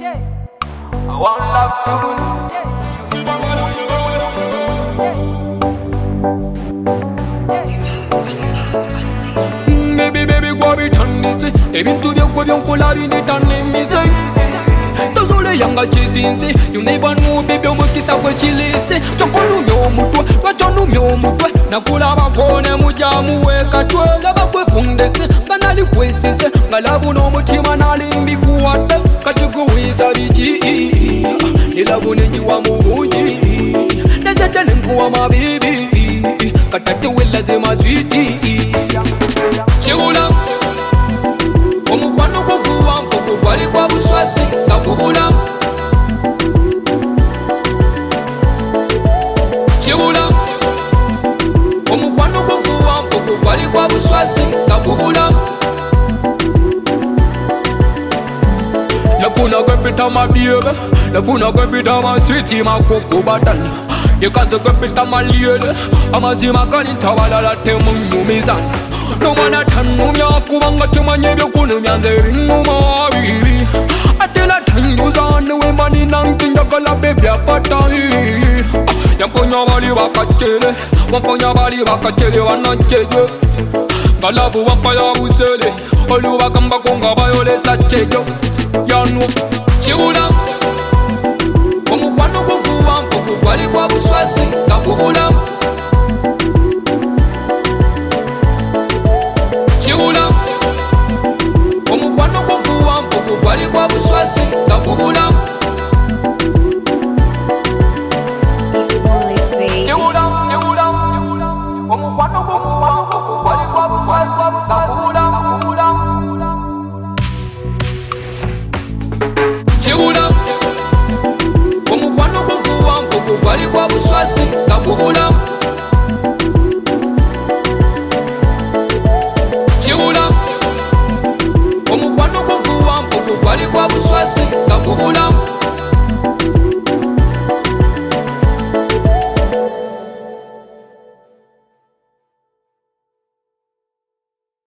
I want love to baby, go be done this. Even to the go beyond collabing it and name me say. Those all the younger chasing say. You never know, baby, I'm kiss up with chili say. Chokolu myo mutwe, wachonu myo mutwe. Nakula bakone mujamu weka twe. Laba kwe pundese, kanali kwesi se. Ngalabu no mutima nalimbi kuwate. Kachuku wisa bichi. Nilabu nenji wa mubuji. Nesete nenkuwa mabibi. Katate wela zema sweetie. Chigula omukwano gwoguwa mpogo gwali gwa buswasi kakubula. Chigula omukwano gwoguwa mpogo gwali gwa buswasi kakubula. Nafuna kwepita mabiebe, nafuna kwepita maswiti makoko batana. Yekanze kwepita maliele, amazima kalintawalala temunyumizana. No man a tanumya kubanga chumanye byokunumya nze ringuma bibi. Atela tanyuzana we mani nankinja kala baby afata. Yamponya bali bakachele, wamponya bali bakachele wanachele. Galabu wampaya busele, oluba kamba konga bayole sachejo. Yanu chigula omukwano gwoguwa mpogo gwali gwa buswasi kakubula. Chigula omukwano gwoguwa mpogo gwali gwa buswasi kakubula. Chigula omukwano gwoguwa mpogo gwali gwa buswasi kakubula. Chigula omukwano gwoguwa mpogo gwali gwa buswasi kakubula. Chigula omukwano gwoguwa mpogo gwali gwa buswasi kakubula.